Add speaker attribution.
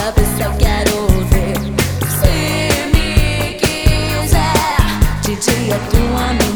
Speaker 1: cabeça eu quero ouvir. Se me quiser, de dia tua amiga.